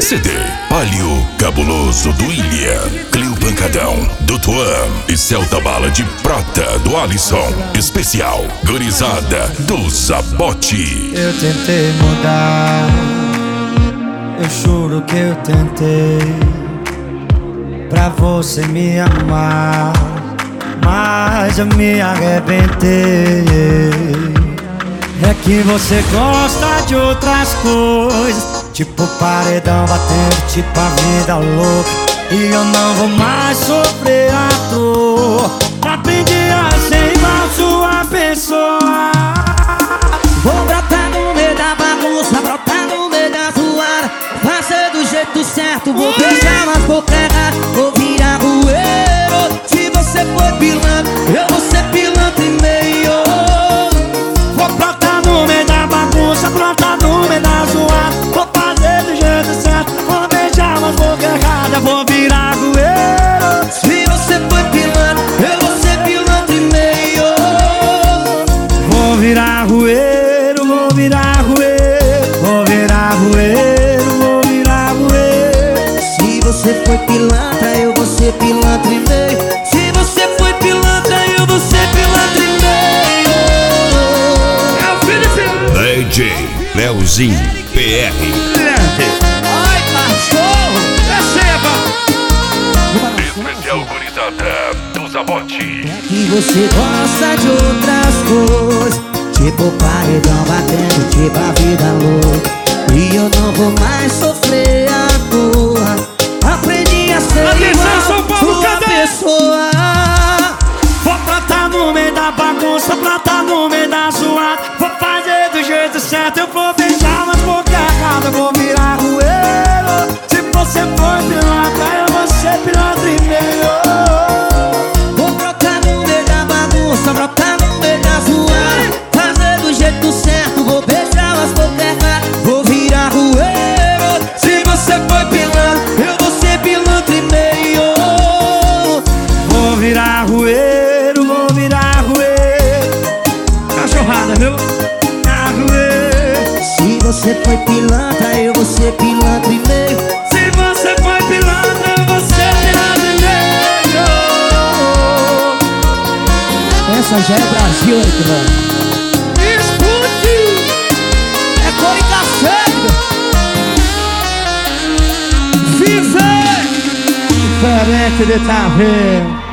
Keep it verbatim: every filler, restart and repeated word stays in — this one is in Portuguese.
C D Palio Cabuloso do Ilha, Cleo Pancadão do Tuan e Celta Bala de Prata do Alisson. Especial Gurizada do Zabote. Eu tentei mudar, eu juro que eu tentei, pra você me amar, mas eu me arrebentei. É que você gosta de outras coisas, tipo paredão batendo, tipo a vida louca. E eu não vou mais sofrer à toa. Aprendi a ser igual sua pessoa. Vou brotar no meio da bagunça, brotar no meio da zoada, fazer do jeito certo, vou beijar umas bocas erradas, vou virar rueiro. Se você for pilantra, eu vou ser pilantra e meio. Vou brotar no meio da bagunça, brotar no meio da zoada, vou fazer do jeito certo, vou beijar umas bocas erradas, vou virar rueiro. Se você for pilantra, eu vou ser pilantra e meio. Vou virar rueiro, vou virar rueiro, vou virar rueiro, vou virar rueiro. Se você foi pilantra, eu vou ser pilantra e meio. Se você foi pilantra, eu vou ser pilantra e meio. É o Felipe D J Leozinho P R. Ai, cachorro, receba. Especial Gurizada do Zabote. É que você gosta de outras coisas, tipo paredão batendo, tipo a vida louca. E eu não vou mais sofrer à toa. Aprendi a ser Atenção, igual sua pessoa. Vou plantar no meio da bagunça, plantar no meio da zoada, vou fazer do jeito certo, eu vou beijar umas bocas erradas, vou virar rueiro. Se você for pilantra, eu vou ser pilantra e meio. Vou brotar no meio da bagunça, brotar no meio da zoada, fazer do jeito certo, vou beijar umas bocas erradas, vou virar rueiro. Se você for pilantra, eu vou ser pilantra e meio. Vou virar rueiro, vou virar rueiro. Cachorrada, viu? Virar rueiro. Se você foi pilantra, eu vou ser pilantra e meio. Se você foi pilantra, eu vou ser pilantra e meio. Essa já é Brasil, mano. Escute! É cor e cacete! Viver diferente de tá vendo.